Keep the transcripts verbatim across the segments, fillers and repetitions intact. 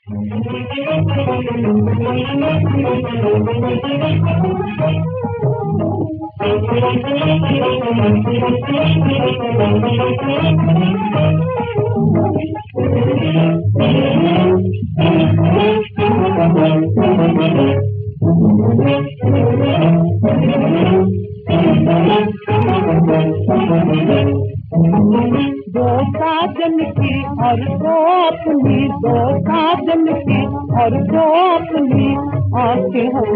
दो साजन की और दो अपनी, दो साजन की और दो अपनी, आंखें हो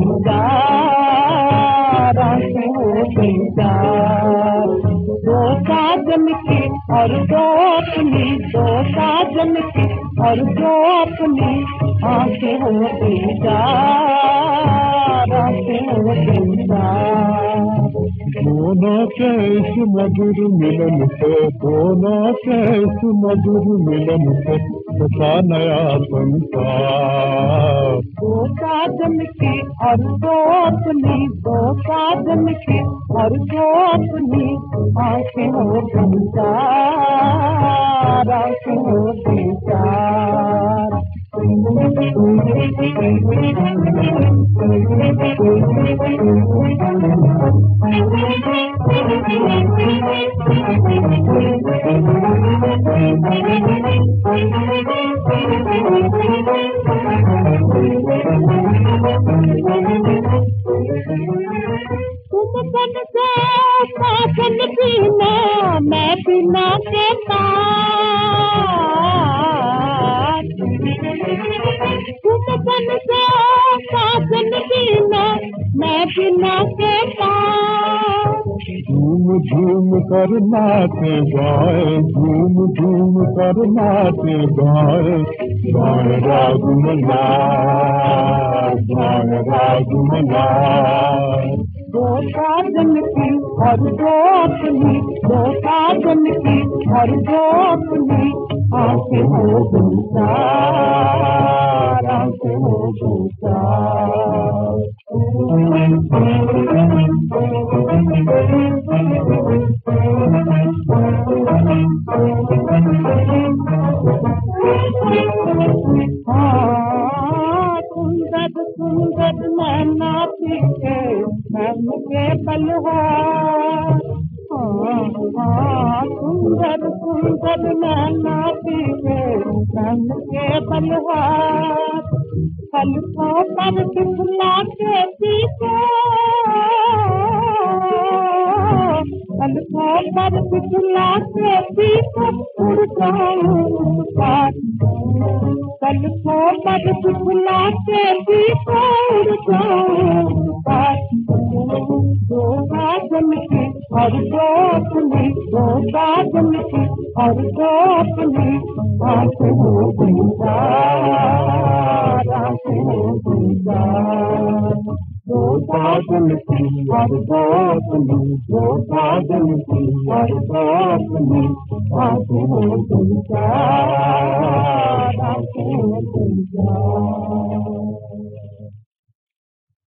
बेजार, आंखें हो बेजार। दो साजन की और दो अपनी, दो साजन की और दो अपनी, आंखें हो बेजार, आंखें हो बेजार। दोनों के इस मधुर मिलन से, दोनों के इस मधुर मिलन से बसा नया संसार। दो साजन की और दो अपनी, दो साजन की और दो अपनी, आंखें हो बेचार, आंखें हो बेचार। तुम बन से साजन पीना, मैं बिना के पास। तुम बन से साजन पीना, मैं बिना के पास। झूम झूम कर नाचे गाए, झूम झूम कर नाचे गाए, गाए राग मल्हार, गाए राग मल्हार। दो साजन की और दो अपनी, दो साजन की और दो अपनी, आंखें हो बेचार, आंखें हो बेचार। हाँ सुंदर सुंदर नैना पीछे नैन के बलहार। हाँ हाँ सुंदर सुंदर नैना पीछे नैन के बलहार। पलकों पर दिखला के पीछे, पलकों पर दिखला के पीछे उड़ जाऊं पार। पलकों पर दिखला के पीछे उड़ जाऊं पार। दो साजन की और दो अपनी, दो साजन की और दो अपनी, आंखें हो बेचार, आंखें हो बेचार। दो साजन की और दो अपनी, दो साजन की और दो अपनी, आंखें हो बेचार, आंखें हो बेचार।